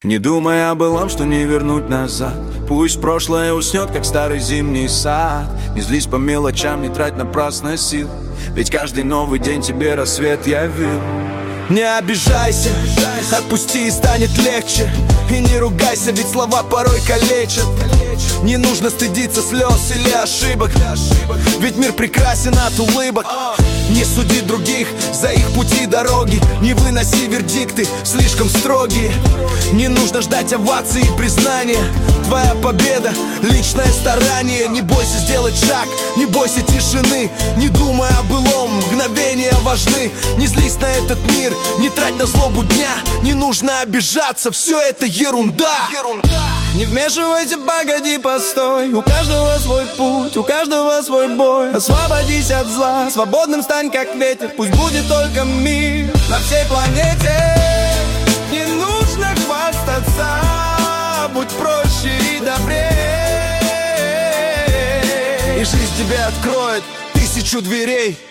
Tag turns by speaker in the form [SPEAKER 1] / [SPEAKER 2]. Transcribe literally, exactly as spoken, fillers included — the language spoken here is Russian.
[SPEAKER 1] Не думай о былом, что не вернуть назад. Пусть прошлое уснет, как старый зимний сад. Не злись по мелочам, не трать напрасно сил, ведь каждый новый день тебе рассвет явил. Не обижайся, отпусти и станет легче. И не ругайся, ведь слова порой калечат. Не нужно стыдиться слез или ошибок, ведь мир прекрасен от улыбок. Не суди других за их пути и дороги, не выноси вердикты слишком строгие. Не нужно ждать овации и признания. Твоя победа — личное старание. Не бойся сделать шаг, не бойся тишины. Не думай о былом, мгновения важны. Не злись на этот мир, не трать на злобу дня. Не нужно обижаться, все это ерунда. Не вмешивайся, погоди, постой. У каждого свой путь, у каждого свой бой. Освободись от зла, свободным стань как ветер. Пусть будет только мир на всей планете. Не нужно хвастаться, будь проще и добрее, и жизнь тебе откроет тысячу дверей.